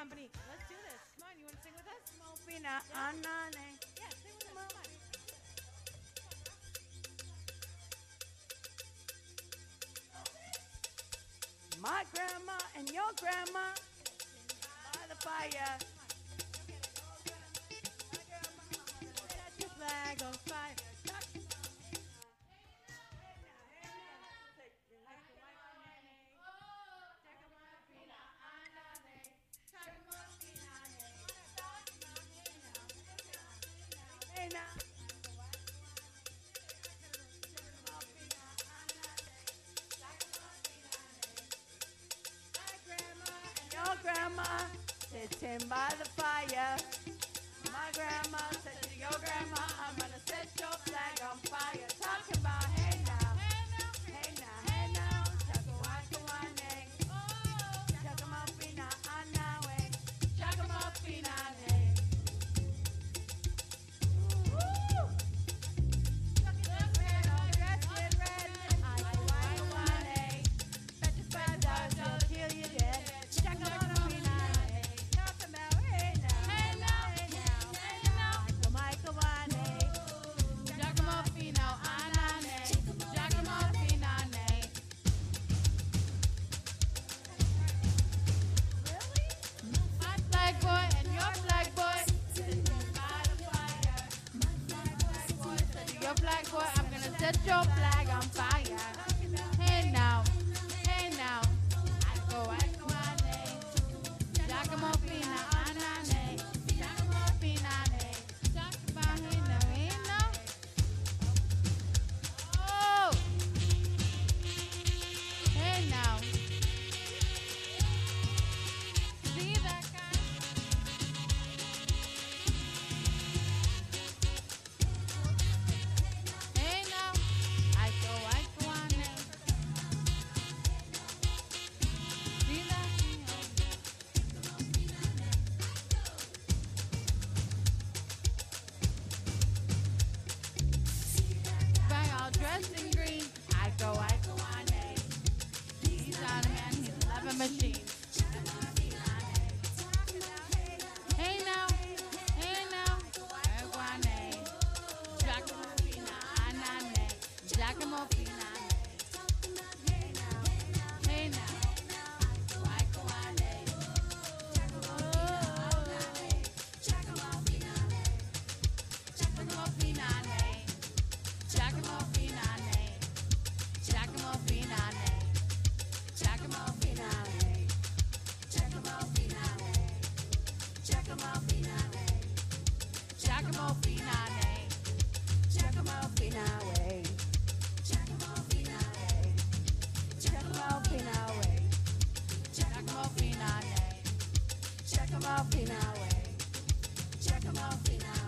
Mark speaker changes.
Speaker 1: company. Let's do this. Come on, you want to sing with us?
Speaker 2: Pina anane.
Speaker 1: Yeah, sing with us. Come on.
Speaker 2: My grandma and your grandma by the fire.
Speaker 1: Set your flag on fire.
Speaker 2: Hey now. Your grandma sitting by the fire. My grandma said to your grandma, I'm gonna set your flag on fire. Talking about hey now, hey now, hey now. Chakawakawane, chakamapina anawe, chakamapinane. Woo! Dressed in red, I bet your friends will kill you dead. Chakamapinane, talking about hey now, hey now, hey now, hey now. Chakawakawane,
Speaker 1: Giacomofino, Anane, Giacomofinane. My flag boy and your flag boy sitting by the fire. My flag boy said to your flag boy, I'm gonna set your flag on fire. Hey now, I go, ane. Giacomofina, Anane, Giacomofinane. Giacomofina, Oh! Hey now. See that guy? Hey now. I go on it. See that? By all dressed in green, I go on it. He's not a man, he's a loving machine. Hey now, I go on it. Giacomofina, Anane, Giacomofina. Hey now, I go on it. Giacomofinane, Giacomofinane, Giacomofinane, Giacomofinane, Giacomofinane, Giacomofinane, Giacomofinane,
Speaker 2: Chakamapinane,
Speaker 1: Giacomofinane,
Speaker 2: Chakamapinane,
Speaker 1: Giacomofinane,
Speaker 2: Chakamapinane,
Speaker 1: Giacomofinane.